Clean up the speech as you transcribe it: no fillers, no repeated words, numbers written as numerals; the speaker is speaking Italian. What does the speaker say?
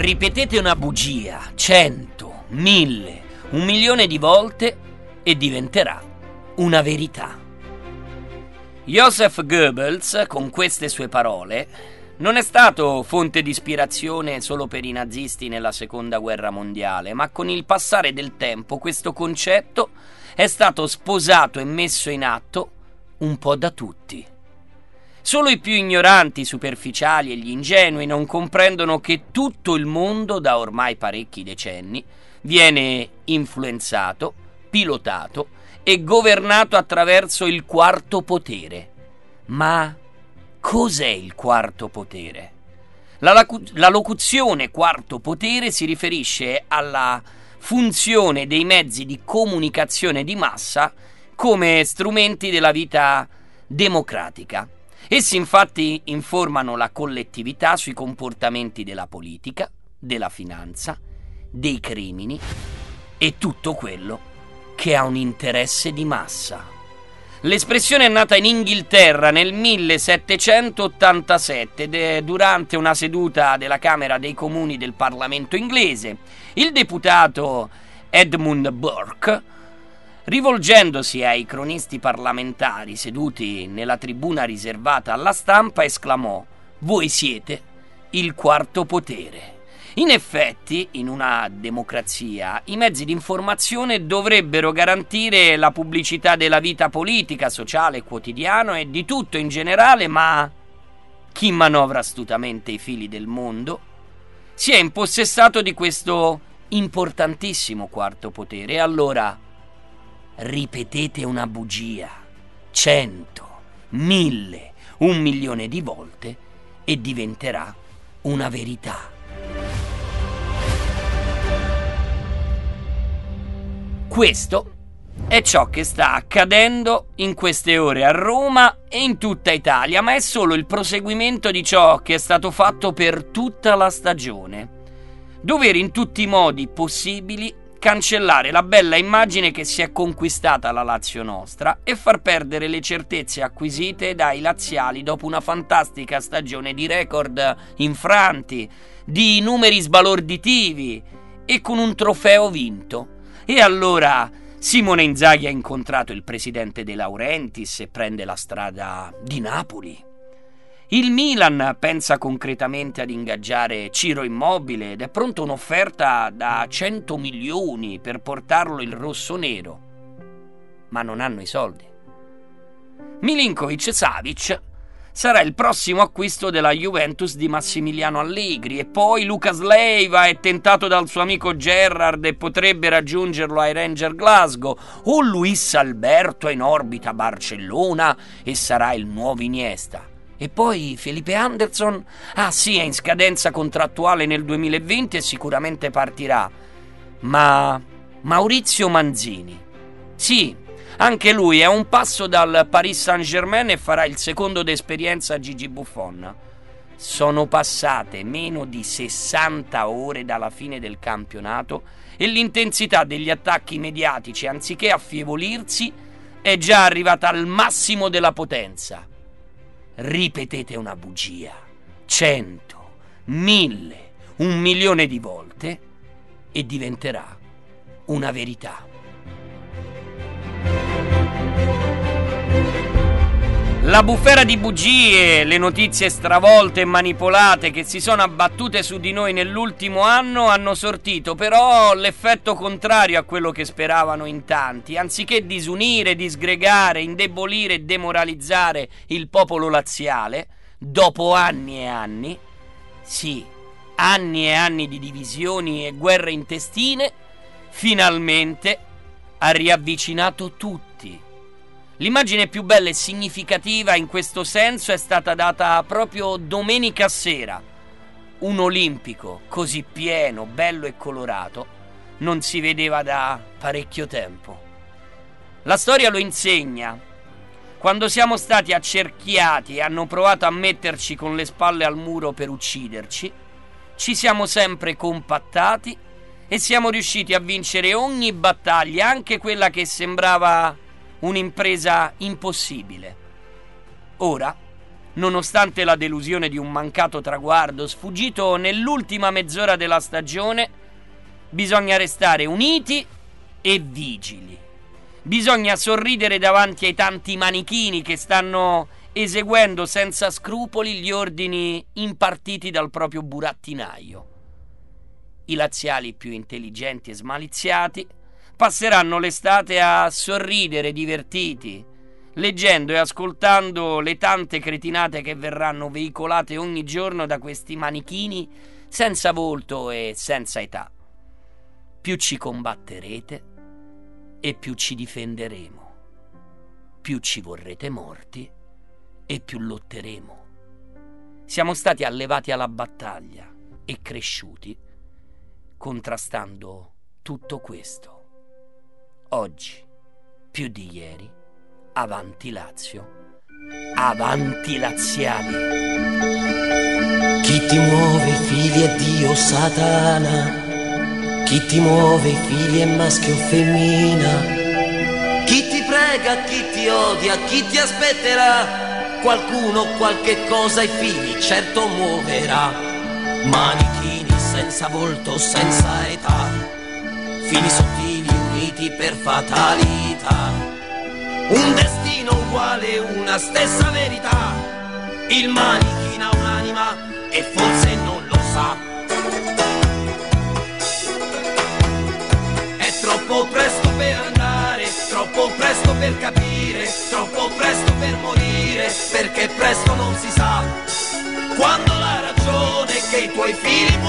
Ripetete una bugia 100, 1000, 1.000.000 di volte e diventerà una verità. Joseph Goebbels, con queste sue parole, non è stato fonte di ispirazione solo per i nazisti nella Seconda Guerra Mondiale, ma con il passare del tempo questo concetto è stato sposato e messo in atto un po' da tutti. Solo i più ignoranti, superficiali e gli ingenui non comprendono che tutto il mondo, da ormai parecchi decenni, viene influenzato, pilotato e governato attraverso il quarto potere. Ma cos'è il quarto potere? La locuzione quarto potere si riferisce alla funzione dei mezzi di comunicazione di massa come strumenti della vita democratica. Essi infatti informano la collettività sui comportamenti della politica, della finanza, dei crimini e tutto quello che ha un interesse di massa. L'espressione è nata in Inghilterra nel 1787 durante una seduta della Camera dei Comuni del Parlamento inglese. Il deputato Edmund Burke, rivolgendosi ai cronisti parlamentari seduti nella tribuna riservata alla stampa, esclamò: «Voi siete il quarto potere». In effetti, in una democrazia, i mezzi di informazione dovrebbero garantire la pubblicità della vita politica, sociale, quotidiana e di tutto in generale, ma chi manovra astutamente i fili del mondo si è impossessato di questo importantissimo quarto potere. E allora ripetete una bugia 100, 1000, 1.000.000 di volte e diventerà una verità. Questo è ciò che sta accadendo in queste ore a Roma e in tutta Italia, ma è solo il proseguimento di ciò che è stato fatto per tutta la stagione. Dover in tutti i modi possibili cancellare la bella immagine che si è conquistata la Lazio nostra e far perdere le certezze acquisite dai laziali dopo una fantastica stagione di record infranti, di numeri sbalorditivi e con un trofeo vinto. E allora Simone Inzaghi ha incontrato il presidente De Laurentiis e prende la strada di Napoli. Il Milan pensa concretamente ad ingaggiare Ciro Immobile ed è pronta un'offerta da 100 milioni per portarlo il rossonero. Ma non hanno i soldi. Milinkovic-Savic sarà il prossimo acquisto della Juventus di Massimiliano Allegri e poi Lucas Leiva è tentato dal suo amico Gerrard e potrebbe raggiungerlo ai Rangers Glasgow, o Luis Alberto è in orbita a Barcellona e sarà il nuovo Iniesta. E poi Felipe Anderson? Ah sì, è in scadenza contrattuale nel 2020 e sicuramente partirà. Ma Maurizio Manzini? Sì, anche lui è a un passo dal Paris Saint-Germain e farà il secondo d'esperienza a Gigi Buffon. Sono passate meno di 60 ore dalla fine del campionato e l'intensità degli attacchi mediatici, anziché affievolirsi, è già arrivata al massimo della potenza. Ripetete una bugia 100, 1000, 1.000.000 di volte e diventerà una verità. La bufera di bugie, le notizie stravolte e manipolate che si sono abbattute su di noi nell'ultimo anno hanno sortito però l'effetto contrario a quello che speravano in tanti. Anziché disunire, disgregare, indebolire e demoralizzare il popolo laziale, dopo anni e anni, sì, anni e anni di divisioni e guerre intestine, finalmente ha riavvicinato tutti. L'immagine più bella e significativa in questo senso è stata data proprio domenica sera. Un olimpico così pieno, bello e colorato non si vedeva da parecchio tempo. La storia lo insegna. Quando siamo stati accerchiati e hanno provato a metterci con le spalle al muro per ucciderci, ci siamo sempre compattati e siamo riusciti a vincere ogni battaglia, anche quella che sembrava un'impresa impossibile. Ora nonostante la delusione di un mancato traguardo sfuggito nell'ultima mezz'ora della stagione, bisogna restare uniti e vigili. Bisogna sorridere davanti ai tanti manichini che stanno eseguendo senza scrupoli gli ordini impartiti dal proprio burattinaio. I laziali più intelligenti e smaliziati passeranno l'estate a sorridere divertiti, leggendo e ascoltando le tante cretinate che verranno veicolate ogni giorno da questi manichini senza volto e senza età. Più ci combatterete e più ci difenderemo. Più ci vorrete morti e più lotteremo. Siamo stati allevati alla battaglia e cresciuti contrastando tutto questo. Oggi, più di ieri, avanti Lazio, avanti laziali. Chi ti muove figli è Dio Satana, chi ti muove figli è maschio o femmina, chi ti prega, chi ti odia, chi ti aspetterà, qualcuno qualche cosa ai figli certo muoverà. Manichini senza volto, senza età, fili sottili uniti per fatalità, un destino uguale, una stessa verità. Il manichino ha un'anima e forse non lo sa. È troppo presto per andare, troppo presto per capire, troppo presto per morire, perché presto non si sa quando la ragione che i tuoi figli